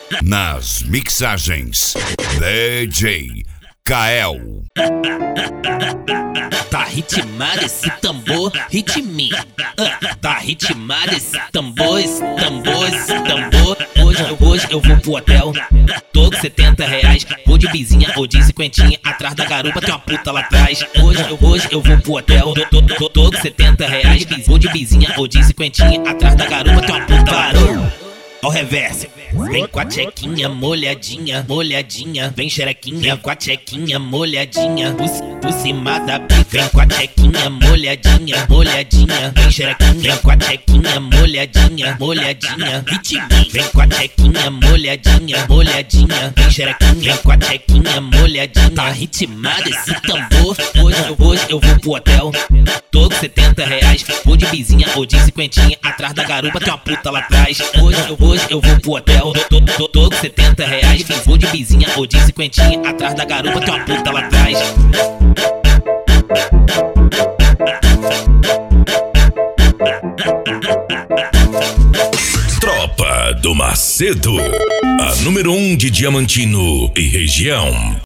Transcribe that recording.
Nas mixagens, DJ Kael. Tá ritmado esse tambor, ritme. Tá ritmado esse tambor, esse tambor, esse tambor. Hoje eu vou pro hotel, tô com R$70. Vou de bizinha ou de cinquentinha, atrás da garupa tem uma puta lá atrás. Hoje eu vou pro hotel, tô com R$70. Vou de bizinha ou de cinquentinha, atrás da garupa tem uma puta lá atrás. Ao reverso, vem com a tchequinha molhadinha, molhadinha. Vem xerequinha com a tchequinha molhadinha. Por cima da pica, vem com a tchequinha molhadinha, molhadinha. Vem xerequinha com a tchequinha molhadinha, molhadinha. Ritme, vem com a tchequinha molhadinha, molhadinha. Vem xerequinha com a tchequinha molhadinha. Tá ritmado esse tambor. Hoje eu vou pro hotel, tô com R$70. Vou de bizinha ou de cinquentinha, atrás da garupa tem uma puta lá atrás. Hoje eu vou pro hotel, tô com R$70. Vou de bizinha ou de cinquentinha, atrás da garupa tem uma puta lá atrás. Tropa do Macedo, a número 1 de Diamantino e região.